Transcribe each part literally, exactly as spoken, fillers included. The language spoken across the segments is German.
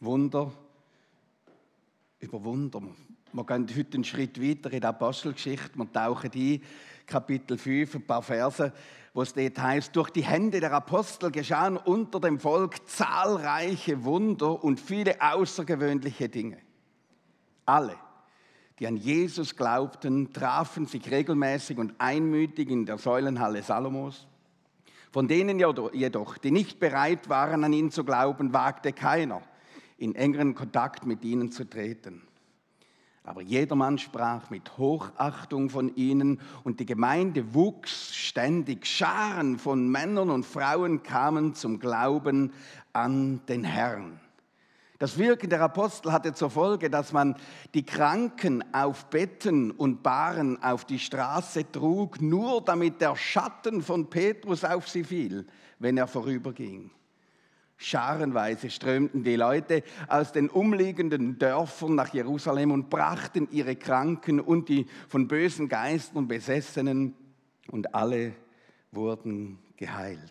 Wunder über Wunder. Wir gehen heute einen Schritt weiter in die Apostelgeschichte. Wir tauchen ein, Kapitel fünf, ein paar Verse, wo es dort heißt: Durch die Hände der Apostel geschahen unter dem Volk zahlreiche Wunder und viele außergewöhnliche Dinge. Alle, die an Jesus glaubten, trafen sich regelmäßig und einmütig in der Säulenhalle Salomos. Von denen jedoch, die nicht bereit waren, an ihn zu glauben, wagte keiner, in engeren Kontakt mit ihnen zu treten. Aber jedermann sprach mit Hochachtung von ihnen, und die Gemeinde wuchs ständig. Scharen von Männern und Frauen kamen zum Glauben an den Herrn. Das Wirken der Apostel hatte zur Folge, dass man die Kranken auf Betten und Bahren auf die Straße trug, nur damit der Schatten von Petrus auf sie fiel, wenn er vorüberging. Scharenweise strömten die Leute aus den umliegenden Dörfern nach Jerusalem und brachten ihre Kranken und die von bösen Geistern Besessenen, und alle wurden geheilt.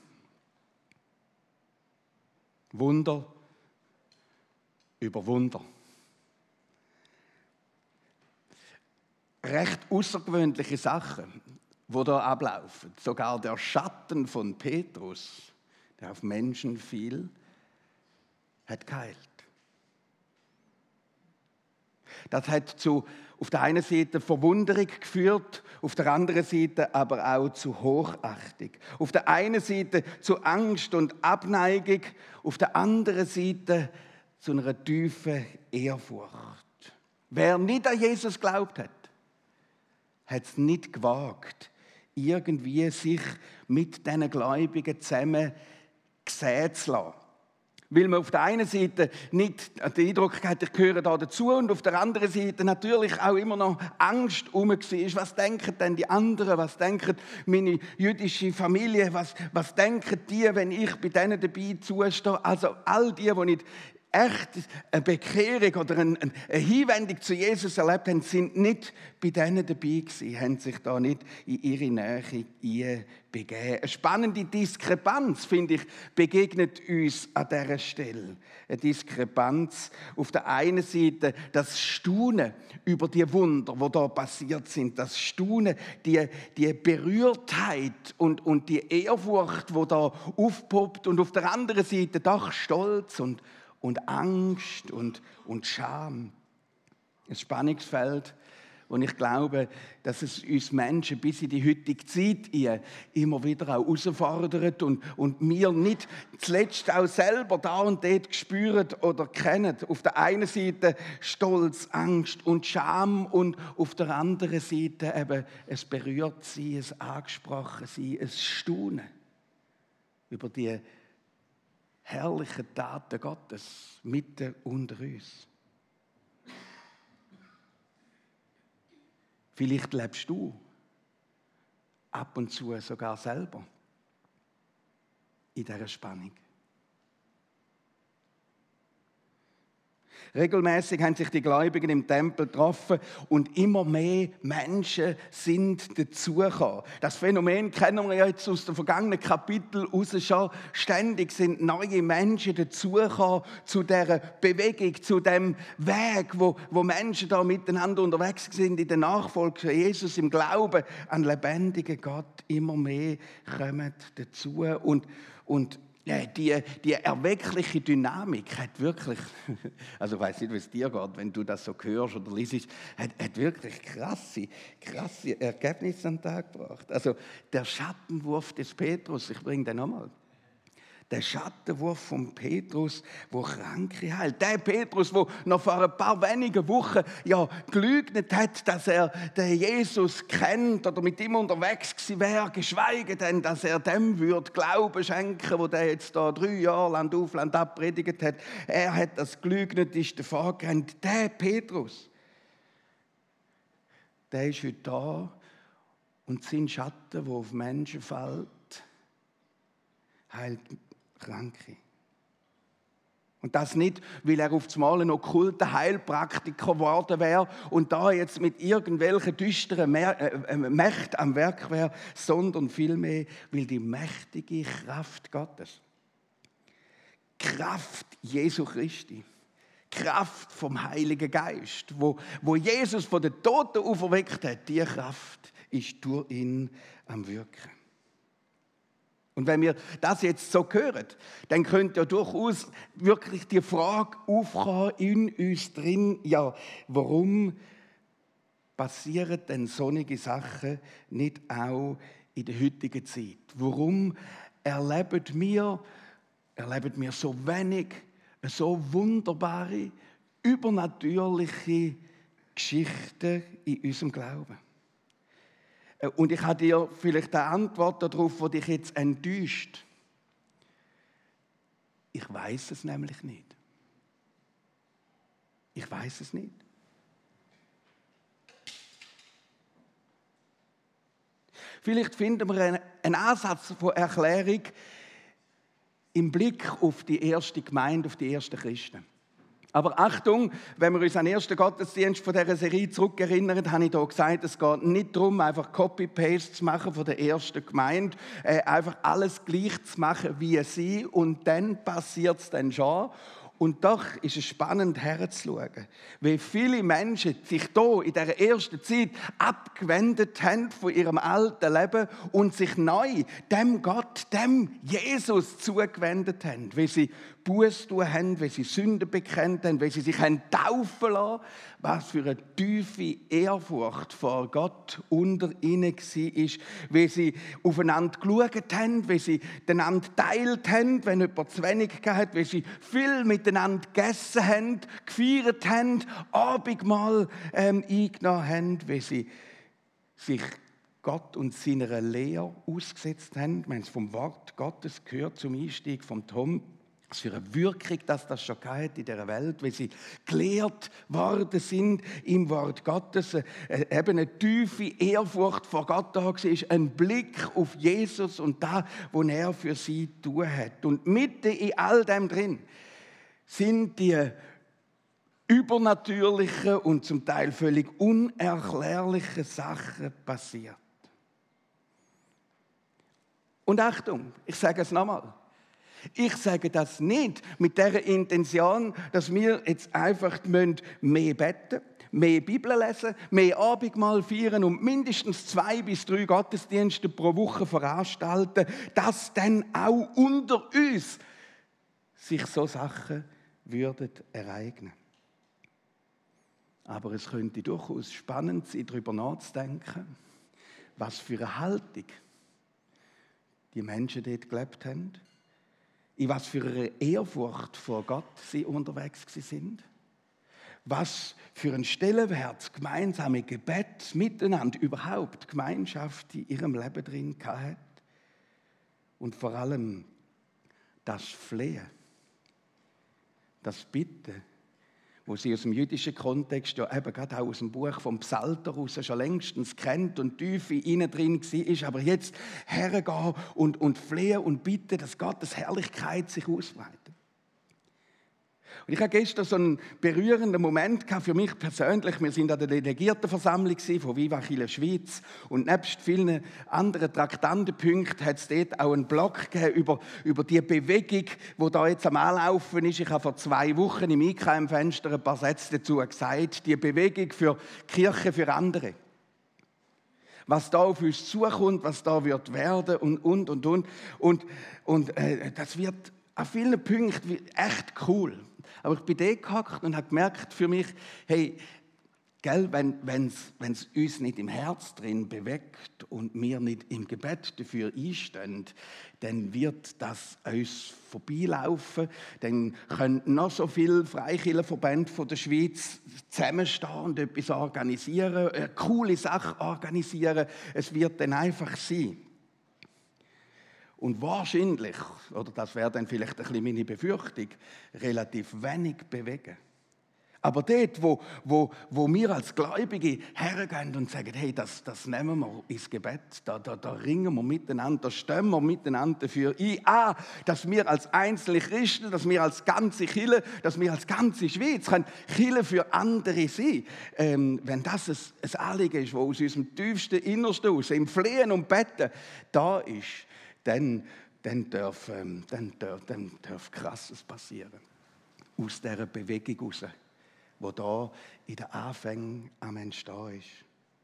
Wunder über Wunder. Recht außergewöhnliche Sachen, die da ablaufen. Sogar der Schatten von Petrus, der auf Menschen fiel, hat geheilt. Das hat zu, auf der einen Seite Verwunderung geführt, auf der anderen Seite aber auch zu Hochachtung. Auf der einen Seite zu Angst und Abneigung, auf der anderen Seite zu einer tiefen Ehrfurcht. Wer nicht an Jesus geglaubt hat, hat es nicht gewagt, irgendwie sich mit diesen Gläubigen zusammen sehen zu lassen. Weil man auf der einen Seite nicht den Eindruck hat, ich gehöre da dazu, und auf der anderen Seite natürlich auch immer noch Angst herum war. Was denken denn die anderen? Was denken meine jüdische Familie? Was, was denken die, wenn ich bei denen dabei zustehe? Also all die, die nicht echt eine Bekehrung oder eine, eine Hinwendung zu Jesus erlebt haben, sind nicht bei denen dabei gewesen, haben sich da nicht in ihre Nähe begeben. Eine spannende Diskrepanz, finde ich, begegnet uns an dieser Stelle. Eine Diskrepanz auf der einen Seite, das Staunen über die Wunder, die da passiert sind, das Staunen, die, die Berührtheit und, und die Ehrfurcht, die da aufpoppt, und auf der anderen Seite doch Stolz und und Angst und, und Scham. Ein Spannungsfeld, und ich glaube, dass es uns Menschen bis in die heutige Zeit immer wieder auch herausfordert und, und wir nicht zuletzt auch selber da und dort spüren oder kennen. Auf der einen Seite Stolz, Angst und Scham, und auf der anderen Seite eben es berührt sie, es angesprochen sie, es Staunen über die herrliche Taten Gottes mitten unter uns. Vielleicht lebst du ab und zu sogar selber in dieser Spannung. Regelmäßig haben sich die Gläubigen im Tempel getroffen und immer mehr Menschen sind dazugekommen. Das Phänomen kennen wir ja jetzt aus den vergangenen Kapiteln raus schon. Ständig sind neue Menschen dazugekommen zu dieser Bewegung, zu dem Weg, wo, wo Menschen da miteinander unterwegs sind in der Nachfolge von Jesus, im Glauben an lebendigen Gott. Immer mehr kommen dazu, und, und Ja, die, die erweckliche Dynamik hat wirklich, also ich weiss nicht, wie es dir geht, wenn du das so hörst oder liest, hat, hat wirklich krasse, krasse Ergebnisse an den Tag gebracht. Also der Schattenwurf des Petrus, ich bringe den nochmal. Der Schattenwurf von Petrus, der Kranke heilt. Der Petrus, der noch vor ein paar wenigen Wochen ja gelügnet hat, dass er den Jesus kennt oder mit ihm unterwegs gewesen wäre, geschweige denn, dass er dem würde Glauben schenken, wo der jetzt da drei Jahre Land auf, Land ab predigt hat. Er hat das gelügnet, ist davon gerannt. Der Petrus, der ist heute da, und sein Schatten, der auf Menschen fällt, heilt Kranke. Und das nicht, weil er auf einmal ein okkulter Heilpraktiker geworden wäre und da jetzt mit irgendwelchen düsteren Mächten am Werk wäre, sondern vielmehr, weil die mächtige Kraft Gottes, Kraft Jesu Christi. Kraft vom Heiligen Geist, wo, wo Jesus von den Toten auferweckt hat, diese Kraft ist durch ihn am Wirken. Und wenn wir das jetzt so hören, dann könnte ja durchaus wirklich die Frage aufkommen in uns drin, ja, warum passieren denn solche Sachen nicht auch in der heutigen Zeit? Warum erleben wir, erleben wir so wenig, so wunderbare, übernatürliche Geschichten in unserem Glauben? Und ich habe dir vielleicht eine Antwort darauf, die dich jetzt enttäuscht. Ich weiß es nämlich nicht. Ich weiß es nicht. Vielleicht finden wir einen Ansatz von Erklärung im Blick auf die erste Gemeinde, auf die ersten Christen. Aber Achtung, wenn wir uns an den ersten Gottesdienst von dieser Serie zurückerinnern, habe ich hier gesagt, es geht nicht darum, einfach Copy-Paste zu machen von der ersten Gemeinde, äh, einfach alles gleich zu machen wie sie und dann passiert es dann schon. Und doch ist es spannend herzuschauen, wie viele Menschen sich hier in dieser ersten Zeit abgewendet haben von ihrem alten Leben und sich neu dem Gott, dem Jesus zugewendet haben. Wie sie Buße tun haben, wie sie Sünden bekennt haben, wie sie sich haben taufen lassen. Was für eine tiefe Ehrfurcht vor Gott unter ihnen war. Wie sie aufeinander geschaut haben, wie sie einander geteilt haben, wenn jemand zu wenig hatte, wie sie viel miteinander gegessen haben, gefeiert haben, Abendmahl ähm, eingenommen haben, wie sie sich Gott und seiner Lehre ausgesetzt haben. Wir haben es vom Wort Gottes gehört zum Einstieg vom Tom. Was für eine Wirkung, dass das schon in dieser Welt, wie sie gelehrt worden sind im Wort Gottes, äh, eben eine tiefe Ehrfurcht vor Gott da war, ein Blick auf Jesus und das, was er für sie tun hat. Und mitten in all dem drin sind die übernatürlichen und zum Teil völlig unerklärlichen Sachen passiert. Und Achtung, ich sage es nochmal. Ich sage das nicht mit der Intention, dass wir jetzt einfach mehr beten, mehr Bibel lesen, mehr Abendmahl feiern und mindestens zwei bis drei Gottesdienste pro Woche veranstalten, dass dann auch unter uns sich so Sachen würden ereignen. Aber es könnte durchaus spannend sein, darüber nachzudenken, was für eine Haltung die Menschen dort gelebt haben. In was für eine Ehrfurcht vor Gott sie unterwegs sind. Was für einen Stellenwert gemeinsame Gebet miteinander überhaupt Gemeinschaft in ihrem Leben drin hat. Und vor allem das Flehen, das Bitten, wo sie aus dem jüdischen Kontext ja eben gerade auch aus dem Buch vom Psalter raus schon längstens kennt und tief in ihnen drin war, aber jetzt hergehen und, und flehen und bitten, dass Gottes Herrlichkeit sich ausbreitet. Und ich hatte gestern so einen berührenden Moment für mich persönlich. Wir sind an der Delegiertenversammlung von Viva Chile Schweiz und nebst vielen anderen Traktandenpunkten hat es dort auch einen Blog gegeben über, über die Bewegung, die da jetzt am Anlaufen ist. Ich habe vor zwei Wochen im I K M-Fenster ein paar Sätze dazu gesagt. Die Bewegung für Kirche für andere. Was da auf uns zukommt, was da wird werden und, und, und, und. Und, und äh, das wird an vielen Punkten echt cool. Aber ich bin dort gehockt und habe gemerkt für mich, hey, gell, wenn es uns nicht im Herz drin bewegt und wir nicht im Gebet dafür einstehen, dann wird das uns vorbeilaufen. Dann können noch so viele Freikirchenverbände von der Schweiz zusammenstehen und etwas organisieren, eine coole Sache organisieren. Es wird dann einfach sein. Und wahrscheinlich, oder das wäre dann vielleicht ein bisschen meine Befürchtung, relativ wenig bewegen. Aber dort, wo, wo, wo wir als Gläubige hergehen und sagen, hey, das, das nehmen wir ins Gebet, da, da, da ringen wir miteinander, da stehen wir miteinander dafür ein, ah, dass wir als einzelne Christen, dass wir als ganze Kirche, dass wir als ganze Schweiz können Kirche für andere sein. Ähm, wenn das ein, ein Anliegen ist, das aus unserem tiefsten Innersten aus, im Flehen und Betten da ist, Dann, dann, darf, ähm, dann, darf, dann darf Krasses passieren. aus dieser Bewegung heraus, die da in den Anfängen am Entstehen ist.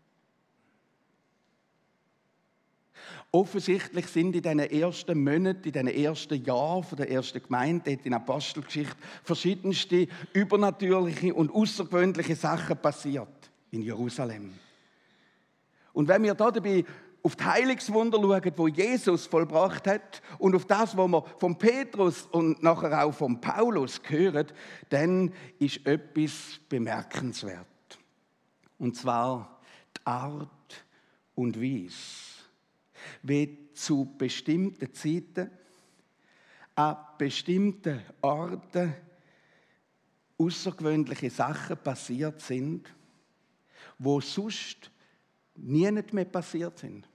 Offensichtlich sind in diesen ersten Monaten, in diesen ersten Jahren der ersten Gemeinde, in der Apostelgeschichte, verschiedenste übernatürliche und außergewöhnliche Sachen passiert in Jerusalem. Und wenn wir da dabei auf die Heilungswunder schauen, wo Jesus vollbracht hat, und auf das, was wir von Petrus und nachher auch von Paulus hören, dann ist etwas bemerkenswert. Und zwar die Art und Weise, wie zu bestimmten Zeiten, an bestimmten Orten außergewöhnliche Sachen passiert sind, wo sonst nie mehr passiert sind.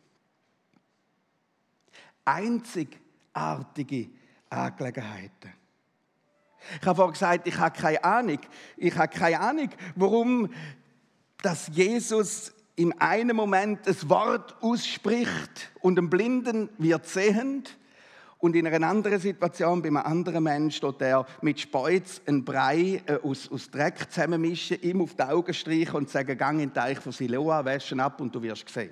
Einzigartige Angelegenheiten. Ich habe vorhin gesagt, ich habe keine Ahnung. Ich habe keine Ahnung, warum dass Jesus im einen Moment ein Wort ausspricht und ein Blinden wird sehend und in einer anderen Situation, bei einem anderen Menschen, steht er mit Speuz einen Brei äh, aus, aus Dreck zusammenmischen, ihm auf die Augen streichen und sagen, gang in den Teich von Siloa, waschen ab und du wirst sehen.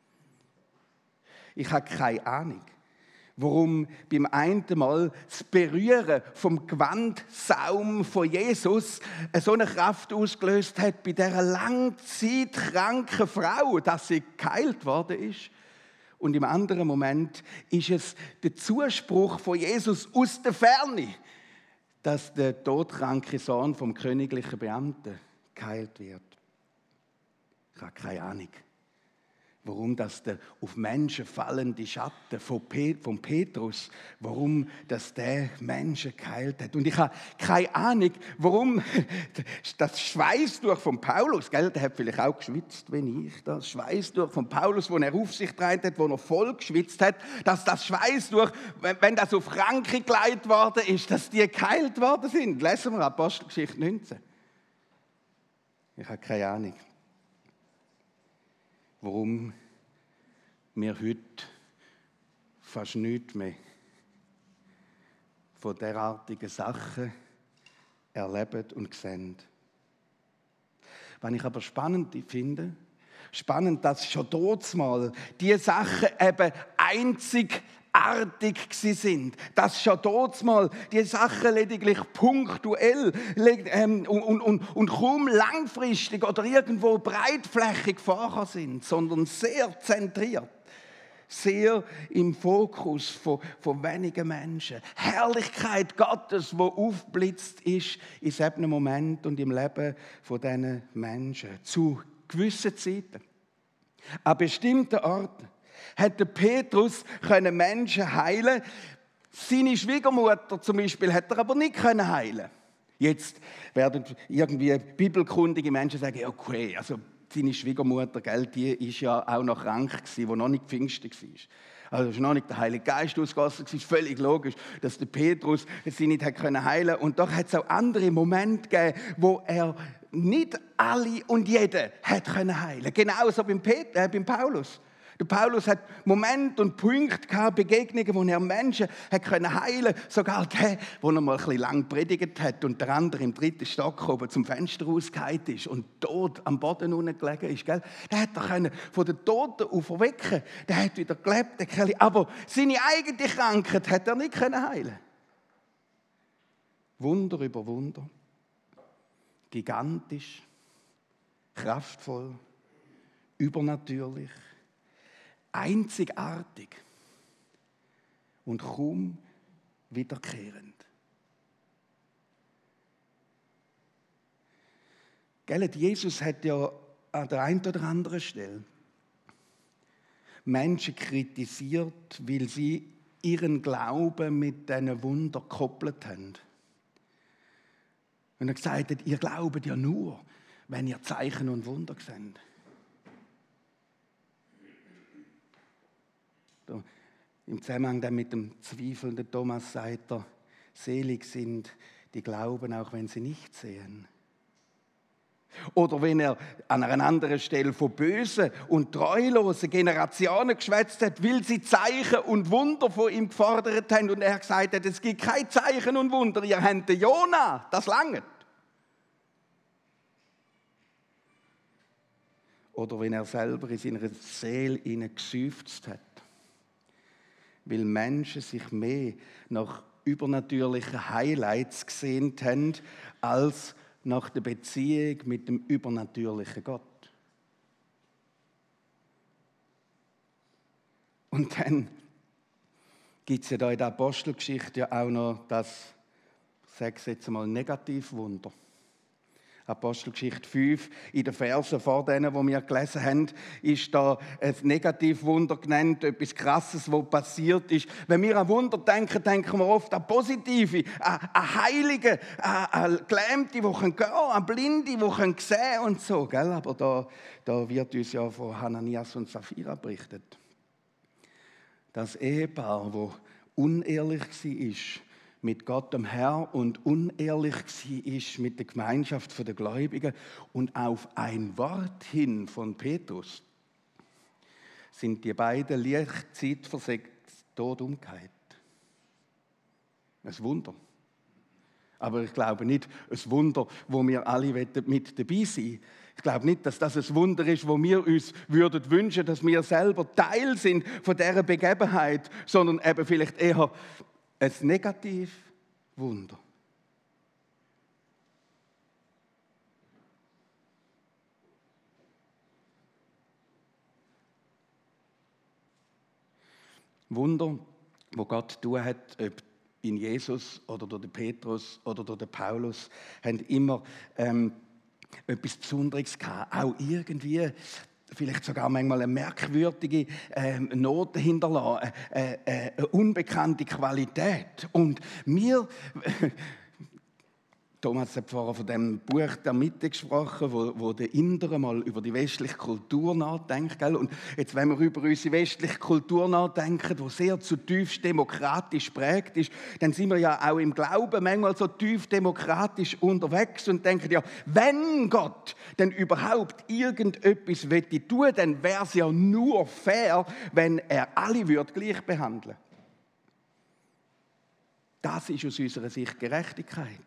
Ich habe keine Ahnung, warum beim einen Mal das Berühren vom Gewandsaum von Jesus so eine Kraft ausgelöst hat bei dieser langzeitkranken Frau, dass sie geheilt worden ist. Und im anderen Moment ist es der Zuspruch von Jesus aus der Ferne, dass der todkranke Sohn vom königlichen Beamten geheilt wird. Ich habe keine Ahnung, warum das der auf Menschen fallende Schatten von Petrus, warum das der Menschen geheilt hat. Und ich habe keine Ahnung, warum das Schweißtuch von Paulus, gell, der hat vielleicht auch geschwitzt, wenn ich, das Schweißtuch von Paulus, wo er auf sich getragen hat, wo er voll geschwitzt hat, dass das Schweißtuch, wenn das auf Kranke gelegt worden ist, dass die geheilt worden sind. Lesen wir Apostelgeschichte neunzehn. Ich habe keine Ahnung, warum wir heute fast nichts mehr von derartigen Sachen erleben und sehen. Was ich aber spannend finde, spannend, dass schon dort mal diese Sachen eben einzigartig sind, dass schon dort mal die Sachen lediglich punktuell ähm, und, und, und kaum langfristig oder irgendwo breitflächig vorhanden sind, sondern sehr zentriert. Sehr im Fokus von, von wenigen Menschen. Herrlichkeit Gottes, die aufblitzt ist in diesem Moment und im Leben von diesen Menschen. Zu gewissen Zeiten. An bestimmten Orten hätte Petrus können Menschen heilen. Seine Schwiegermutter zum Beispiel hätte er aber nicht können heilen. Jetzt werden irgendwie bibelkundige Menschen sagen, okay, also seine Schwiegermutter, gell, die ist ja auch noch krank gewesen, wo noch nicht Pfingsten war. Also es war noch nicht der Heilige Geist ausgegossen, es ist völlig logisch, dass der Petrus sie nicht heilen konnte. Und doch hat es auch andere Momente gegeben, wo er nicht alle und jeden hat heilen können. Genauso beim, Pet- äh, beim Paulus. Der Paulus hat Momente und Punkte gehabt, Begegnungen, wo er Menschen hat können heilen konnte. Sogar der, wo er mal ein bisschen lang predigt hat und der andere im dritten Stock oben zum Fenster rausgefallen ist und tot am Boden unten gelegen ist. Gell? Der hat er können von den Toten auferwecken. Der hat wieder gelebt, der Kerl. Aber seine eigene Krankheit hat er nicht können heilen. Wunder über Wunder. Gigantisch, kraftvoll, übernatürlich. Einzigartig und kaum wiederkehrend. Gell, Jesus hat ja an der einen oder anderen Stelle Menschen kritisiert, weil sie ihren Glauben mit diesen Wundern gekoppelt haben. Und er gesagt hat, ihr glaubt ja nur, wenn ihr Zeichen und Wunder seht. Im Zusammenhang dann mit dem zweifelnden Thomas sagt er, selig sind die glauben, auch wenn sie nicht sehen. Oder wenn er an einer anderen Stelle von bösen und treulosen Generationen geschwätzt hat, weil sie Zeichen und Wunder von ihm gefordert haben und er gesagt hat, es gibt kein Zeichen und Wunder, ihr habt den Jona, das langt. Oder wenn er selber in seiner Seele hineingeseufzt hat, weil Menschen sich mehr nach übernatürlichen Highlights gesehnt haben, als nach der Beziehung mit dem übernatürlichen Gott. Und dann gibt es ja da in der Apostelgeschichte ja auch noch das, ich sage es jetzt mal, Negativwunder. Apostelgeschichte fünf, in den Versen vor denen, die wir gelesen haben, ist da ein Negativwunder genannt, etwas Krasses, was passiert ist. Wenn wir an Wunder denken, denken wir oft an Positive, an, an Heilige, an, an Gelähmte, die gehen können, an Blinde, die sehen können und so. Gell? Aber da, da wird uns ja von Hananias und Sapphira berichtet. Das Ehepaar, das unehrlich war mit Gott dem Herr und unehrlich war mit der Gemeinschaft der Gläubigen und auf ein Wort hin von Petrus sind die beiden leicht zeitversetzt tot umgekehrt. Ein Wunder. Aber ich glaube nicht ein Wunder, wo wir alle mit dabei sein wollen. Ich glaube nicht, dass das ein Wunder ist, wo wir uns würden wünschen, dass wir selber Teil sind von dieser Begebenheit, sondern eben vielleicht eher ein Negativwunder. Wunder, wo Gott tun hat, ob in Jesus oder durch den Petrus oder durch den Paulus, haben immer ähm, etwas Besonderes gehabt. Auch irgendwie, vielleicht sogar manchmal eine merkwürdige ähm, Note hinterlassen, äh, äh, eine unbekannte Qualität. Und wir, Thomas hat vorher von dem Buch der Mitte gesprochen, wo, wo der Inder mal über die westliche Kultur nachdenkt. Gell? Und jetzt, wenn wir über unsere westliche Kultur nachdenken, die sehr zutiefst demokratisch prägt ist, dann sind wir ja auch im Glauben manchmal so tief demokratisch unterwegs und denken ja, wenn Gott denn überhaupt irgendetwas wette tun, dann wäre es ja nur fair, wenn er alle würde gleich behandeln. Das ist aus unserer Sicht Gerechtigkeit.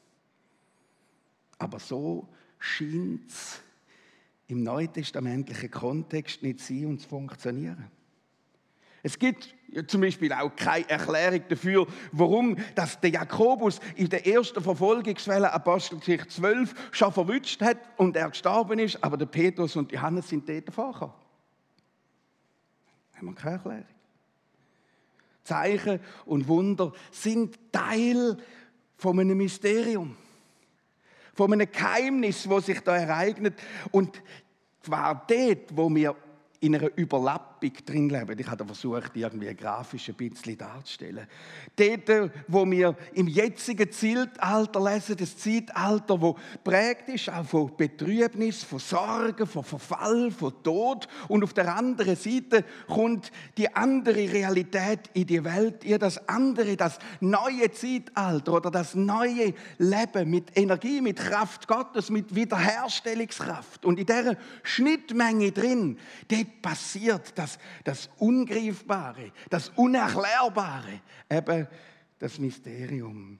Aber so scheint es im neutestamentlichen Kontext nicht zu sein und zu funktionieren. Es gibt zum Beispiel auch keine Erklärung dafür, warum dass der Jakobus in der ersten Verfolgungswelle Apostelgeschichte zwölf schon verwünscht hat und er gestorben ist, aber der Petrus und Johannes sind dort vorgekommen. Da haben wir keine Erklärung. Zeichen und Wunder sind Teil von einem Mysterium. Von einem Geheimnis, das sich da ereignet. Und zwar dort, wo wir in einer Überlappung drin leben. Ich habe versucht, irgendwie grafisch ein bisschen darzustellen. Dort, wo wir im jetzigen Zeitalter lesen, das Zeitalter, das prägt ist, auch von Betrübnis, von Sorgen, von Verfall, von Tod. Und auf der anderen Seite kommt die andere Realität in die Welt, ihr das andere, das neue Zeitalter oder das neue Leben mit Energie, mit Kraft Gottes, mit Wiederherstellungskraft. Und in dieser Schnittmenge drin, dort passiert das, das Ungreifbare, das Unerklärbare, eben das Mysterium.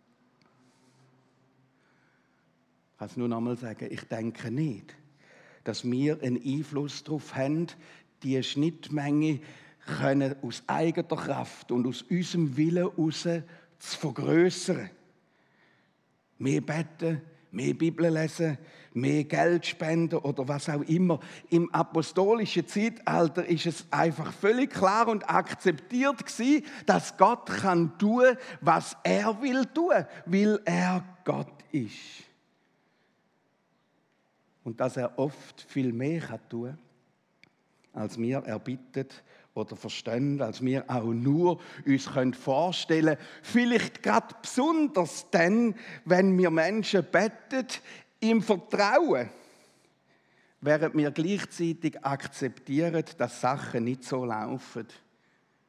Ich kann es nur noch einmal sagen, ich denke nicht, dass wir einen Einfluss darauf haben, die Schnittmenge können aus eigener Kraft und aus unserem Willen heraus zu vergrössern. Mehr beten, mehr Bibel lesen, mehr Geld spenden oder was auch immer. Im apostolischen Zeitalter ist es einfach völlig klar und akzeptiert gewesen, dass Gott kann tun, was er will tun, weil er Gott ist. Und dass er oft viel mehr kann tun, als wir erbitten oder verstehen, als wir auch nur uns vorstellen können. Vielleicht gerade besonders dann, wenn wir Menschen beten, im Vertrauen, während wir gleichzeitig akzeptieren, dass Sachen nicht so laufen,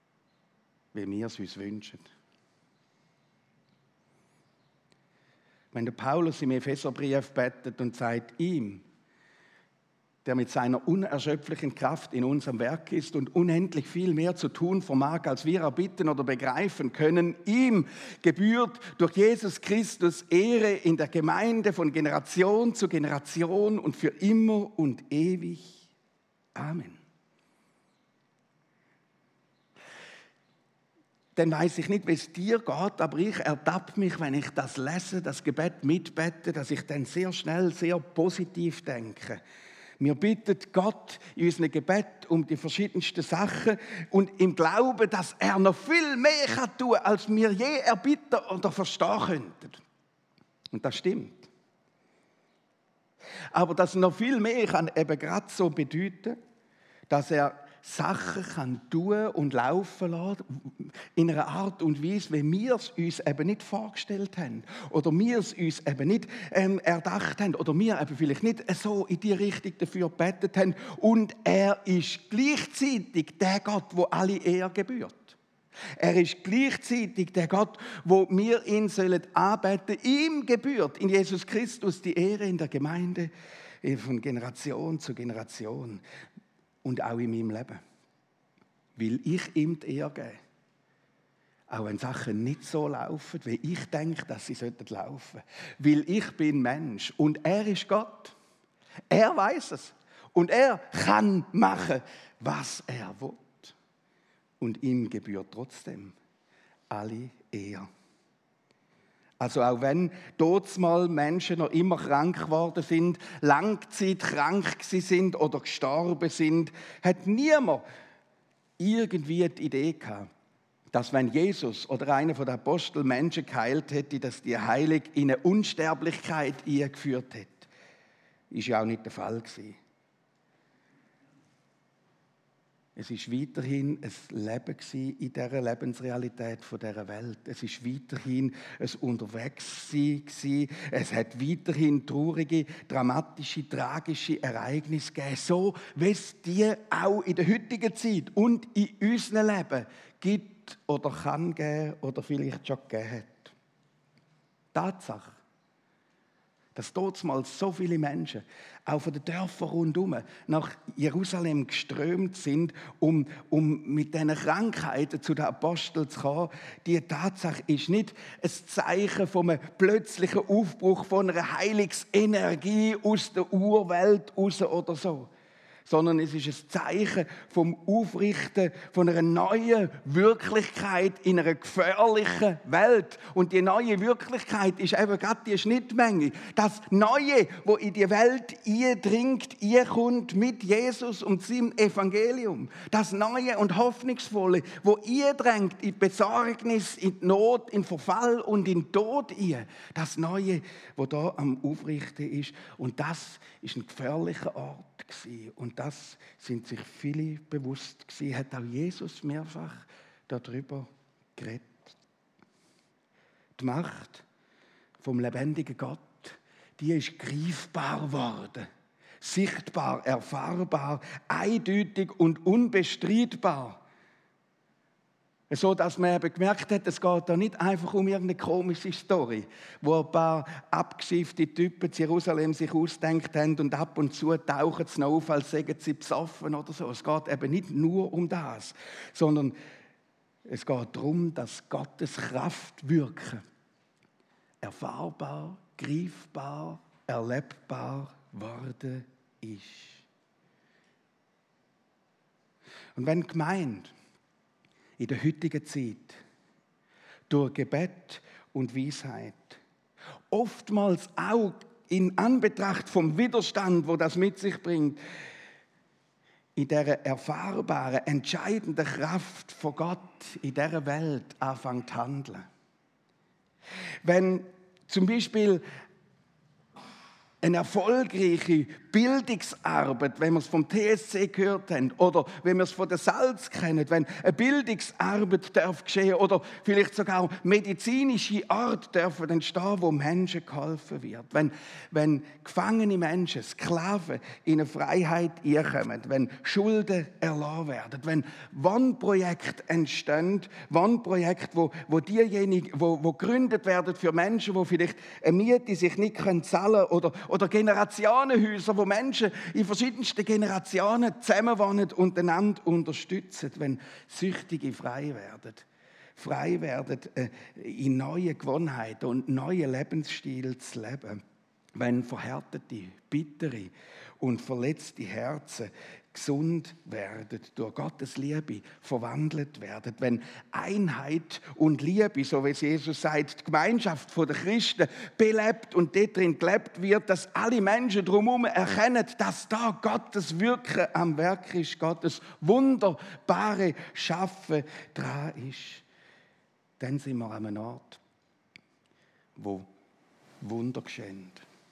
wie wir es uns wünschen. Wenn der Paulus im Epheserbrief betet und sagt, ihm, der mit seiner unerschöpflichen Kraft in unserem Werk ist und unendlich viel mehr zu tun vermag, als wir erbitten oder begreifen können, ihm gebührt durch Jesus Christus Ehre in der Gemeinde von Generation zu Generation und für immer und ewig. Amen. Dann weiß ich nicht, wie es dir geht, aber ich ertappe mich, wenn ich das lese, das Gebet mitbete, dass ich dann sehr schnell, sehr positiv denke. Wir bitten Gott in unserem Gebet um die verschiedensten Sachen und im Glauben, dass er noch viel mehr tun kann, als wir je erbitten oder verstehen könnten. Und das stimmt. Aber das noch viel mehr kann eben gerade so bedeuten, dass er Sachen kann tun und laufen lassen, in einer Art und Weise, wie wir es uns eben nicht vorgestellt haben. Oder wir es uns eben nicht ähm, erdacht haben. Oder wir eben vielleicht nicht so in die Richtung dafür gebetet haben. Und er ist gleichzeitig der Gott, wo alle Ehre gebührt. Er ist gleichzeitig der Gott, wo wir ihn sollen anbeten. Ihm gebührt in Jesus Christus die Ehre in der Gemeinde von Generation zu Generation. Und auch in meinem Leben. Will ich ihm die Ehre geben. Auch wenn Sachen nicht so laufen, wie ich denke, dass sie laufen sollten. Weil ich bin Mensch und er ist Gott. Er weiß es. Und er kann machen, was er will. Und ihm gebührt trotzdem alle Ehre. Also auch wenn dort mal Menschen noch immer krank geworden sind, langzeitkrank sind oder gestorben sind, hat niemand irgendwie die Idee gehabt, dass wenn Jesus oder einer der Apostel Menschen geheilt hätte, dass die Heilung in eine Unsterblichkeit eingeführt hätte. Ist ja auch nicht der Fall gewesen. Es war weiterhin ein Leben in dieser Lebensrealität dieser Welt. Es war weiterhin ein Unterwegssein. Es hat weiterhin traurige, dramatische, tragische Ereignisse gegeben. So wie es die auch in der heutigen Zeit und in unserem Leben gibt oder kann geben oder vielleicht schon gegeben hat. Tatsache, dass damals so viele Menschen, auch von den Dörfern rundherum, nach Jerusalem geströmt sind, um, um mit diesen Krankheiten zu den Aposteln zu kommen. Die Tatsache ist nicht ein Zeichen von einem plötzlichen Aufbruch von einer Heilungsenergie aus der Urwelt raus oder so, sondern es ist ein Zeichen vom Aufrichten von einer neuen Wirklichkeit in einer gefährlichen Welt. Und die neue Wirklichkeit ist eben gerade die Schnittmenge. Das Neue, das in die Welt eindringt, einkommt mit Jesus und seinem Evangelium. Das Neue und Hoffnungsvolle, das eindringt in die Besorgnis, in die Not, in den Verfall und in den Tod ein. Das Neue, das da am Aufrichten ist. Und das ist ein gefährlicher Ort gewesen. Und das sind sich viele bewusst gewesen. Hat auch Jesus mehrfach darüber geredet. Die Macht vom lebendigen Gott, die ist greifbar geworden. Sichtbar, erfahrbar, eindeutig und unbestreitbar. So, dass man eben gemerkt hat, es geht da nicht einfach um irgendeine komische Story, wo ein paar abgeschiffte Typen in Jerusalem sich ausgedacht haben und ab und zu tauchen sie noch auf, als seien sie besoffen oder so. Es geht eben nicht nur um das, sondern es geht darum, dass Gottes Kraft wirken erfahrbar, greifbar, erlebbar worden ist. Und wenn die Gemeinde in der heutigen Zeit durch Gebet und Weisheit, oftmals auch in Anbetracht vom Widerstand, wo das mit sich bringt, in dieser erfahrbaren, entscheidenden Kraft von Gott in dieser Welt anfängt zu handeln. Wenn zum Beispiel eine erfolgreiche Bildungsarbeit, wenn wir es vom T S C gehört haben, oder wenn wir es von der Salz kennen, wenn eine Bildungsarbeit darf geschehen oder vielleicht sogar medizinische Orte dürfen entstehen, wo Menschen geholfen wird. Wenn, wenn gefangene Menschen, Sklaven in eine Freiheit einkommen, wenn Schulden erlassen werden, wenn Wohnprojekte entstehen, Wohnprojekte, wo, wo diejenigen, wo, wo gegründet werden für Menschen, die vielleicht eine Miete sich nicht zahlen können, oder, oder Generationenhäuser, wo Menschen in verschiedensten Generationen zusammenwohnen und einander unterstützen, wenn Süchtige frei werden. Frei werden, äh, in neue Gewohnheiten und neue Lebensstil zu leben. Wenn verhärtete, bittere und verletzte Herzen gesund werden, durch Gottes Liebe verwandelt werden. Wenn Einheit und Liebe, so wie es Jesus sagt, die Gemeinschaft der Christen belebt und darin gelebt wird, dass alle Menschen drumherum erkennen, dass da Gottes Wirken am Werk ist, Gottes wunderbare Schaffen dran ist. Dann sind wir an einem Ort, wo Wunder geschehen,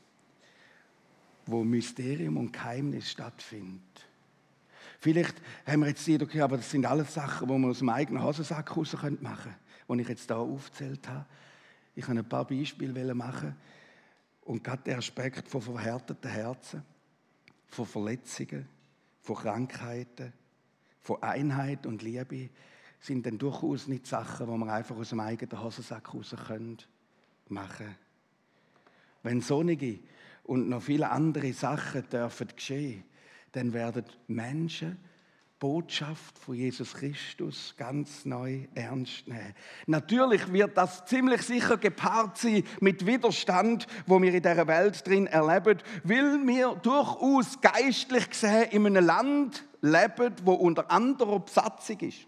wo Mysterium und Geheimnis stattfindet. Vielleicht haben wir jetzt gedacht, okay, aber das sind alles Sachen, die man aus dem eigenen Hosensack raus machen können, die ich jetzt hier aufgezählt habe. Ich kann ein paar Beispiele machen. Und gerade der Aspekt von verhärteten Herzen, von Verletzungen, von Krankheiten, von Einheit und Liebe sind dann durchaus nicht Sachen, die man einfach aus dem eigenen Hosensack raus machen können. Wenn solche und noch viele andere Sachen dürfen geschehen, dann werden Menschen die Botschaft von Jesus Christus ganz neu ernst nehmen. Natürlich wird das ziemlich sicher gepaart sein mit Widerstand, wo wir in dieser Welt drin erleben, weil wir durchaus geistlich gesehen in einem Land leben, wo unter anderer Besatzung ist.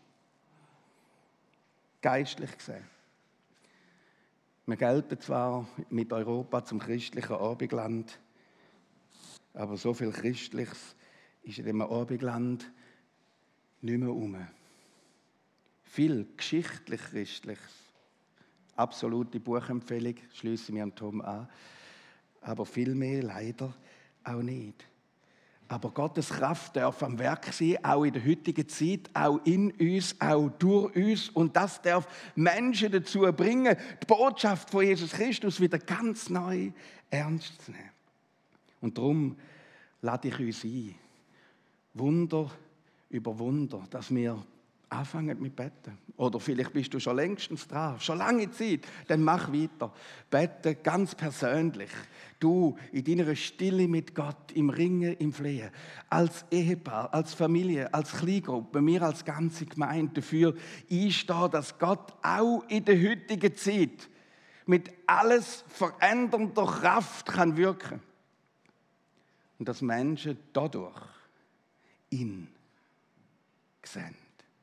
Geistlich gesehen. Wir gelten zwar mit Europa zum christlichen Abendland, aber so viel Christliches ist in diesem Abendland nicht mehr herum. Viel geschichtlich Christliches. Absolute Buchempfehlung, schliesse ich mich an Tom an. Aber viel mehr leider auch nicht. Aber Gottes Kraft darf am Werk sein, auch in der heutigen Zeit, auch in uns, auch durch uns. Und das darf Menschen dazu bringen, die Botschaft von Jesus Christus wieder ganz neu ernst zu nehmen. Und darum lade ich uns ein, Wunder über Wunder, dass wir anfangen mit Beten. Oder vielleicht bist du schon längstens dran, schon lange Zeit, dann mach weiter. Bete ganz persönlich. Du in deiner Stille mit Gott, im Ringen, im Flehen. Als Ehepaar, als Familie, als Kleingruppe, wir als ganze Gemeinde dafür einstehen, dass Gott auch in der heutigen Zeit mit alles verändernder Kraft kann wirken. Und dass Menschen dadurch ihn sehen.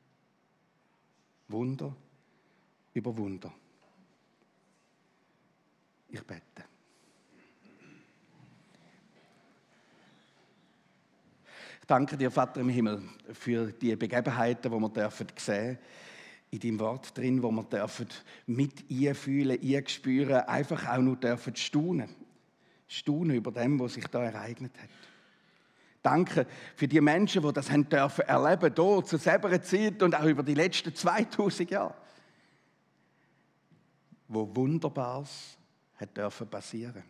Wunder über Wunder. Ich bete. Ich danke dir, Vater im Himmel, für die Begebenheiten, die wir sehen dürfen, in deinem Wort drin, wo wir dürfen mit einfühlen, einspüren, einfach auch nur dürfen staunen. Staunen über dem, was sich da ereignet hat. Danke für die Menschen, die das haben dürfen erleben, hier zu selber Zeit und auch über die letzten zweitausend Jahre, wo Wunderbares hat dürfen passieren.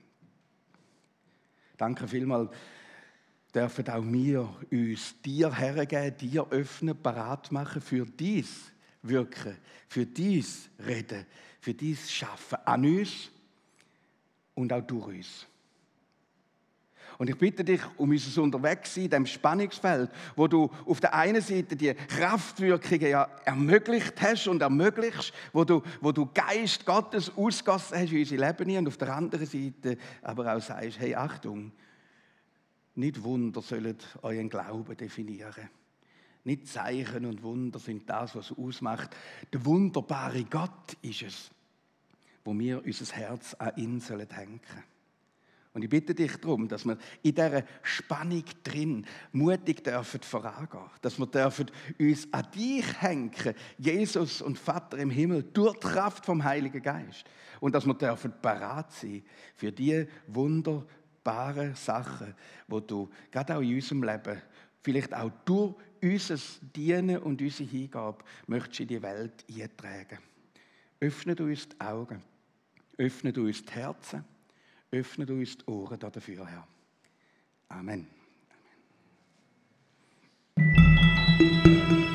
Danke vielmals, dürfen auch wir uns dir hergeben, dir öffnen, parat machen für dies Wirken, für dies Reden, für dies Schaffen an uns und auch durch uns. Und ich bitte dich um unser Unterwegssein in diesem Spannungsfeld, wo du auf der einen Seite die Kraftwirkungen ja ermöglicht hast und ermöglichst, wo du, wo du Geist Gottes ausgossen hast in unser Leben und auf der anderen Seite aber auch sagst, hey, Achtung, nicht Wunder sollen euren Glauben definieren. Nicht Zeichen und Wunder sind das, was ausmacht. Der wunderbare Gott ist es, wo wir unser Herz an ihn sollen hängen. Und ich bitte dich darum, dass wir in dieser Spannung drin mutig dürfen vorangehen, dass wir dürfen uns an dich hängen, Jesus und Vater im Himmel, durch die Kraft vom Heiligen Geist. Und dass wir dürfen bereit sein für die Wunder wunderbaren Sachen, wo du gerade auch in unserem Leben, vielleicht auch durch unser Dienen und unsere Hingabe, möchtest in die Welt eintragen. Öffne uns die Augen, öffne uns die Herzen, öffne uns die Ohren dafür, Herr. Amen. Amen.